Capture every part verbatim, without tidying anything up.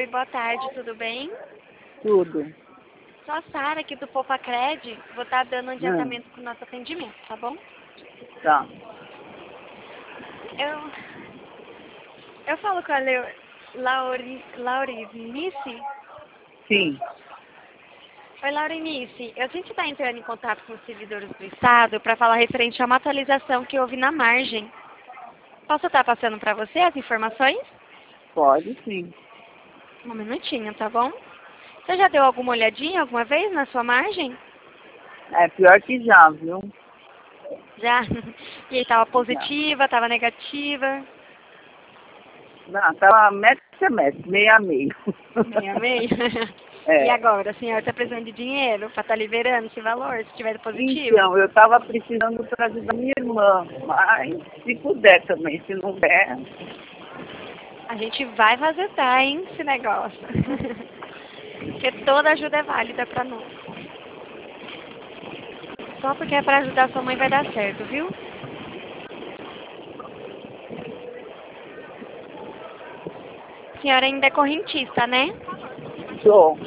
boa tarde, tudo bem? Tudo. Sou a Sara aqui do Popacred, vou estar dando um Hum, adiantamento com o nosso atendimento, tá bom? tá. Eu, eu falo com a Leu, Lauri, Laurinice. Sim. Oi, Laurinice, eu gente está entrando em contato com os servidores do Estado para falar referente a uma atualização que houve na margem. Posso estar passando para você as informações? Pode sim. Um minutinho, tá bom? Você já deu alguma olhadinha alguma vez na sua margem? É pior que já, viu? Já? E aí, estava Já. positiva, estava negativa? Não, tava metro a metro, meio a meio. Meio a meio? E É. agora, a senhora está precisando de dinheiro para estar liberando esse valor, se tiver positivo? Então, eu tava precisando para ajudar minha irmã, mas se puder também, se não der, A gente vai fazer, tá, hein, esse negócio. Porque toda ajuda é válida para nós. Só porque é para ajudar sua mãe vai dar certo, viu? A senhora ainda é correntista, né? sou.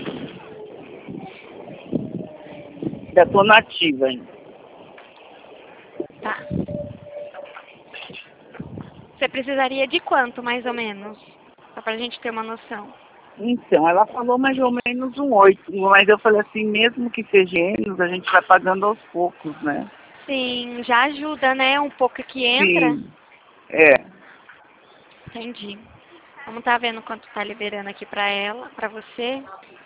Ainda tô nativa ainda. Tá. Você precisaria de quanto, mais ou menos? Só pra gente ter uma noção. Então, ela falou mais ou menos um oito, mas eu falei assim, mesmo que seja menos, a gente vai pagando aos poucos, né? Sim, já ajuda, né? Um pouco que entra. Sim. É. Entendi. Vamos tá vendo quanto tá liberando aqui pra ela, pra você.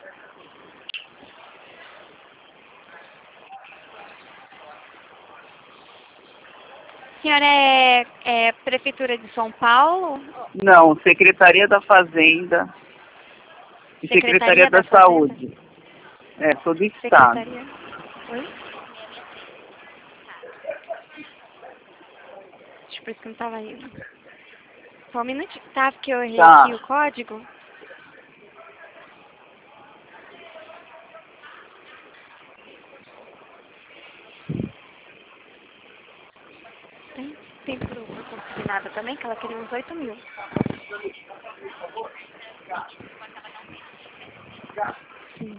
A senhora é, é Prefeitura de São Paulo? Não, Secretaria da Fazenda e Secretaria Secretaria da da Fazenda? Saúde. É, sou do Estado. Secretaria. Oi? Acho por isso que não tava indo. Só um minutinho. Tá, porque eu errei aqui o Tá. código. Tem, tem pro, pro consignado também, que ela queria uns oito mil. Sim.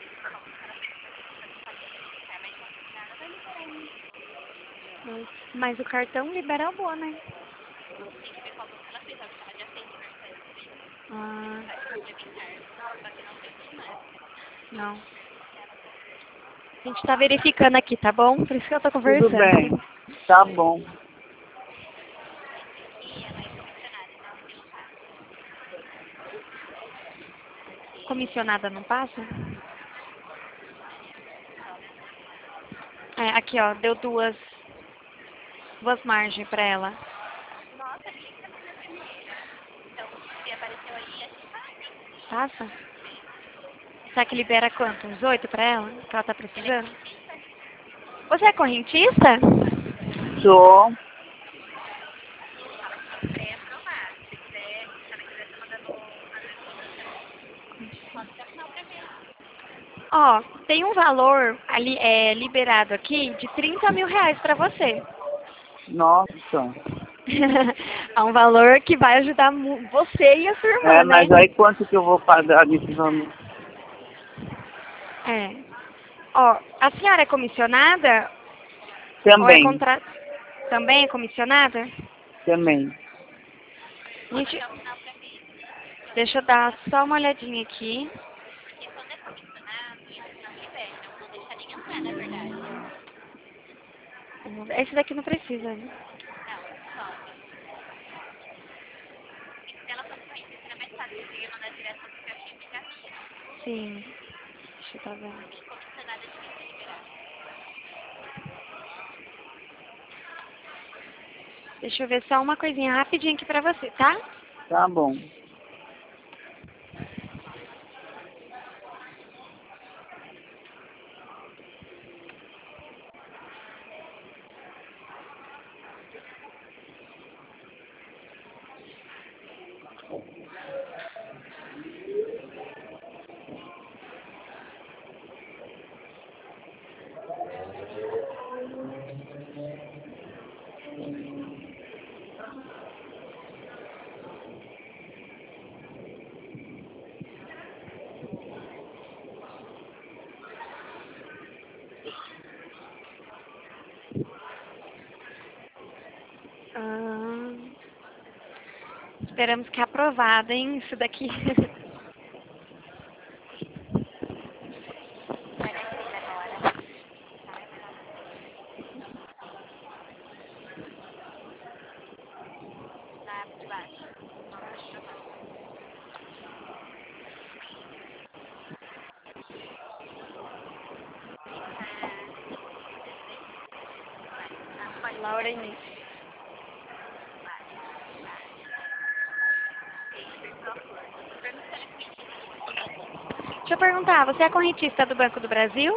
Mas, mas o cartão libera boa, né? Ah, não. A gente tá verificando aqui, tá bom? Por isso que eu tô Tudo conversando. bem. Tá bom. Comissionada não passa? É, aqui ó, deu duas, duas margens pra ela. Passa? Será que libera quanto? Uns oito pra ela? Que ela tá precisando? Você é correntista? Sou. Ó, tem um valor ali é, liberado aqui de trinta mil reais pra você. Nossa. É um valor que vai ajudar mu- você e a sua irmã, É, né? mas aí quanto que eu vou pagar nesse ano? É. Ó, a senhora é comissionada ou é Também. contrato? Também é comissionada? Também. Gente, deixa eu dar só uma olhadinha aqui. Esse daqui não precisa, né? Sim. Deixa eu tá vendo aqui. Deixa eu ver só uma coisinha rapidinho aqui pra você, tá? Tá bom. Esperamos que aprovado, hein? Isso daqui. Laura Inês. Deixa eu perguntar, você é correntista do Banco do Brasil?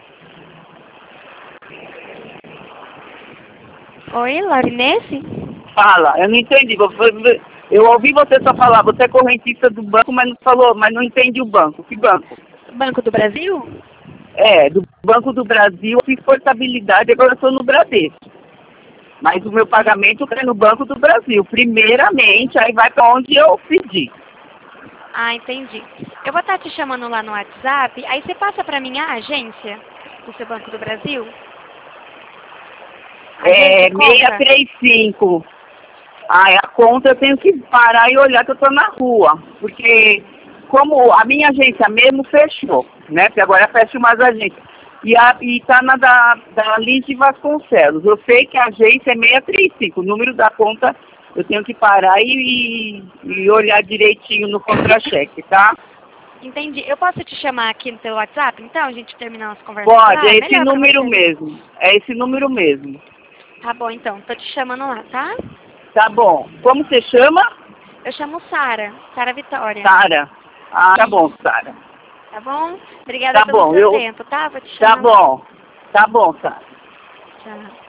Oi, Laura Inês? Fala, eu não entendi. Eu ouvi você só falar, você é correntista do banco, mas não falou, mas não entendi o banco. Que banco? Banco do Brasil? É, do Banco do Brasil, eu fiz portabilidade, agora eu estou no Bradesco. Mas o meu pagamento é no Banco do Brasil, primeiramente, aí vai para onde eu pedi. Ah, entendi. Eu vou estar te chamando lá no WhatsApp, aí você passa para mim a agência do seu Banco do Brasil? É, seiscentos e trinta e cinco. Aí a conta eu tenho que parar e olhar que eu estou na rua, porque como a minha agência mesmo fechou, né? Porque agora fecha umas agências. E, a, e tá na da, da Lindsay Vasconcelos. Eu sei que a agência é seiscentos e trinta e cinco. O número da conta eu tenho que parar e, e olhar direitinho no contra-cheque, tá? Entendi. Eu posso te chamar aqui no teu WhatsApp, então? A gente terminar nossa conversa Pode, lá? é esse Melhor pra número você. mesmo. É esse número mesmo. Tá bom, então. Tô te chamando lá, tá? Tá bom. Como você chama? Eu chamo Sara. Sara Vitória. Sara. Ah, tá bom, Sara. Tá bom? Obrigada Tá pelo bom, seu eu... tempo, tá? Vou te Tá chamar. bom. Tá bom, Sara. Tchau.